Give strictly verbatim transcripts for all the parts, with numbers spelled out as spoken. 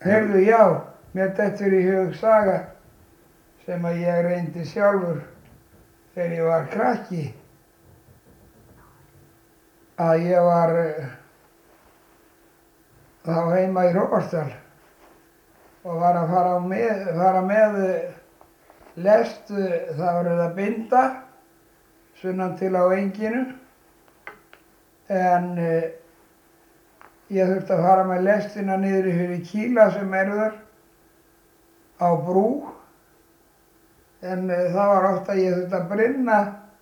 Heyrðu, já, mér dettur í hug saga sem að ég reyndi sjálfur þegar ég var krakki. Að ég var uh, þá heima í Hrófarsdal og var að fara með, fara með lest, uh, það var að binda sunnan til á Enginu, en uh, ég þurfti að fara með lestina niður fyrir Kíla sem er þar á brú, en uh, það var oft að ég þurfti að brynna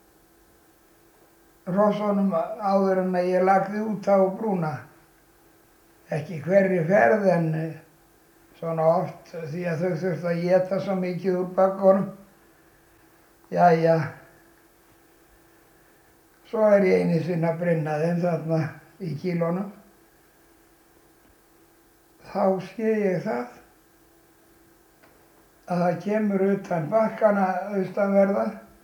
hrossunum áður en að ég lagði út á brúna. Ekki hverri ferð en uh, svona oft því að þau þurfti að éta svo mikið úr bakkonum. Jæja, svo er ég einu sinni að brynna þeim þarna í Kílunum. Þá sé ég það að það kemur utan bakkana austanverða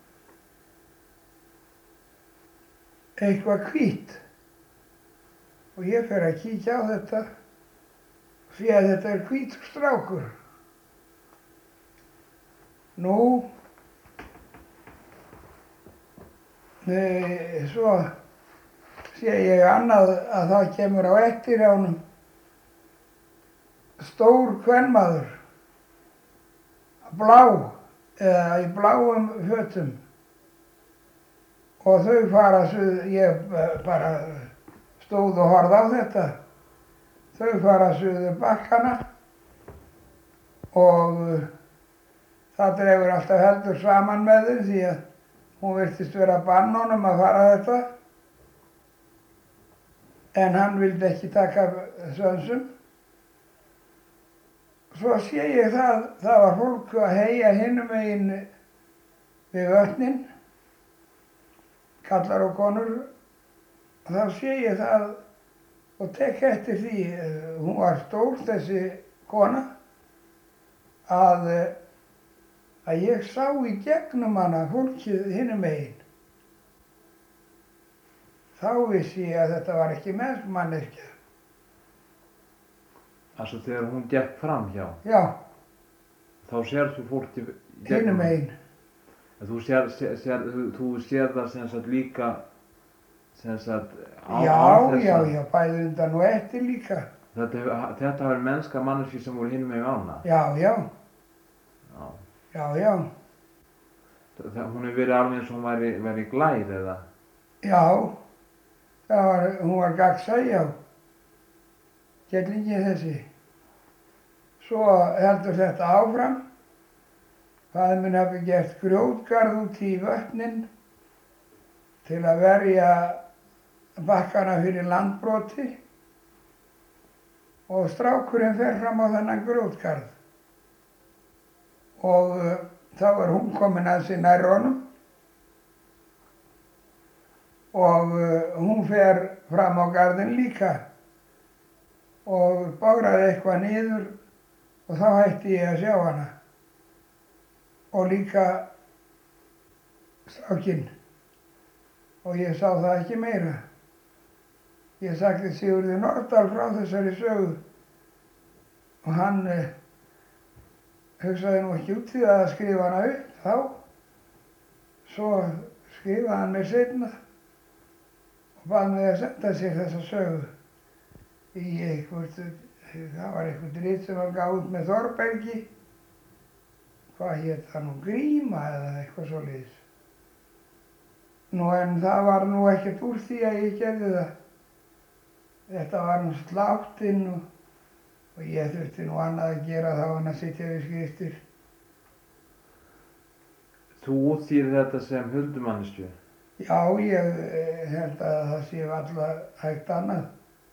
eitthvað hvítt og ég fer að kíkja á þetta og sé að þetta er hvítur strákur. Nú, nei, svo sé ég annað að það kemur á eftir honum stór kvenmaður, blá, eða í bláum fötum. Og þau fara suður, ég bara stóð og horfði á þetta. Þau fara suður bakkana og það dregur alltaf heldur saman með þeim því að hún virtist vera að banna honum að fara þetta. En hann vildi ekki taka sönsum. Svo sé ég það, það var fólk að heyja hinum megin við vötnin, kallar og konur, og þá sé ég það og tek eftir því, hún var stór þessi kona, að, að ég sá í gegnum hana fólkið hinum megin. Þá vissi ég að þetta var ekki manneskja. Altså þegar hún gekk fram hjá? Já. Þá sér þú fólkið hinum megin. Þú sér, sér, sér, þú sér það sem sagt líka sem sagt á, já, á þess að... Já, já, bæði undan og eftir líka. Þetta, þetta var mennska manneskju sem voru hinum megin ána? Já, já. Já. Já, já. Það, hún hefur verið alveg eins og hún væri, væri glær eða? Já, það var, hún var gagnsæ, já. Kellingin þessi. Svo heldur þetta áfram. Faðir minn hafi gert grjótgarð út í vötnin til að verja bakkana fyrir landbroti og strákurinn fer fram á þennan grjótgarð. Og uh, þá er hún komin að sér nær honum og uh, hún fer fram á garðinn líka og bograði eitthvað niður og þá hætti ég að sjá hana. Og líka strákinn. Og ég sá það ekki meira. Ég sagði Sigurði Nordal frá þessari sögu og hann eh, hugsaði nú ekki út í það að skrifa hana upp þá. Svo skrifaði hann mér seinna og bað mig að senda sér þessa sögu í eitthvað, það var eitthvað rit sem var gáð út með Þórbergi. Hvað hét það nú, Gríma eða eitthvað svoleiðis. Nú en það var nú ekkert úr því að ég gerði það. Þetta var nú sláttinn og, og ég þurfti nú annað að gera þá en að sitja við skriftir. Þú útþýðir þetta sem huldumanneskju? Já, ég held að það sé alltaf hægt annað.